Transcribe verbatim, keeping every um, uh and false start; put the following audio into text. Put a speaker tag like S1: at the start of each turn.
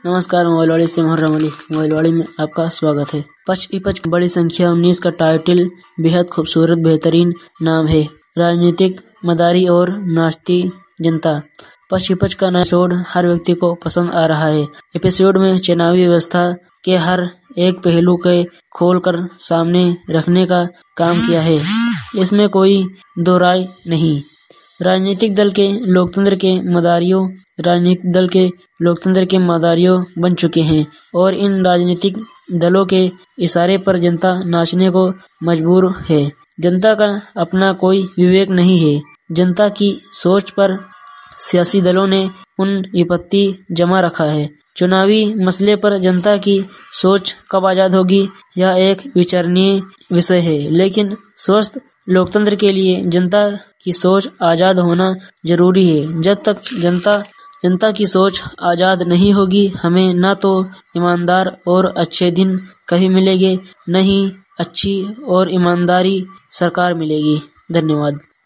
S1: नमस्कार, मोबाइलवाड़ी से मोहर्रम अली। मोबाइलवाड़ी में आपका स्वागत है। पच विपच बड़ी संख्या उन्नीस का टाइटल बेहद खूबसूरत बेहतरीन नाम है। राजनीतिक मदारी और नाचती जनता। पच विपच का नया एपिसोड हर व्यक्ति को पसंद आ रहा है। एपिसोड में चुनावी व्यवस्था के हर एक पहलू के खोलकर सामने रखने का काम किया है। इसमें कोई दो राय नहीं। राजनीतिक दल के लोकतंत्र के मदारियों राजनीतिक दल के लोकतंत्र के मदारियों बन चुके हैं और इन राजनीतिक दलों के इशारे पर जनता नाचने को मजबूर है। जनता का अपना कोई विवेक नहीं है। जनता की सोच पर सियासी दलों ने उन विपत्ति जमा रखा है। चुनावी मसले पर जनता की सोच कब आजाद होगी, यह एक विचारणीय विषय है, लेकिन स्वस्थ लोकतंत्र के लिए जनता की सोच आजाद होना जरूरी है। जब तक जनता जनता की सोच आजाद नहीं होगी, हमें न तो ईमानदार और अच्छे दिन कभी मिलेंगे, न ही अच्छी और ईमानदारी सरकार मिलेगी। धन्यवाद।